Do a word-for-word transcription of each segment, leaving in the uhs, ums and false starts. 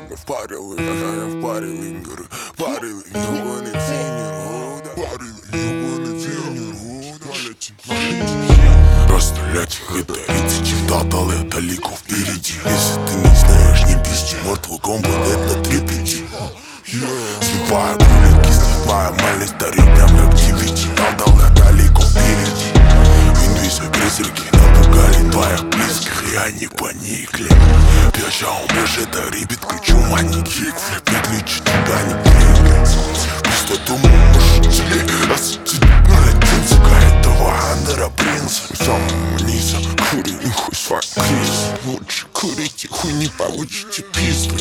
мы впарил их, а я впарил им, говорю, парил их, ёбаный тренер, да, парил их, ёбаный тренер, да, расстрелять их, это рецидив, датал это лику впереди. Если ты не знаешь, не пизди, Mortal Kombat это три пяти. Слепая кролики, слепая малый старик, прям как девичий, датал это лику впереди. Индусы, призраки напугали твоих близких, и они поникли. Бежал, бежит, а ребят кричу, маленький флип, лечит, туда не двигается. Пустоту мужчины осветит младенца, этого андера принца. У самого низа кури, хуй свой криз. Лучше курите, хуй не получите пизды.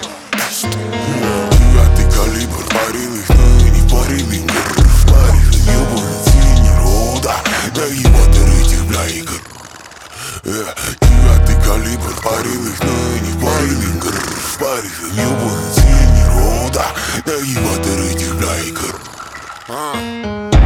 Девятый калибр, парил их, ну и не парил им, парил им, ёбаный тренер, о да, да ебаный этих, бля, игр. Девятый калибр, парил их, ну и не парил им, парил им, ёбаный тренер, о да, да ебаный этих, бля, игр.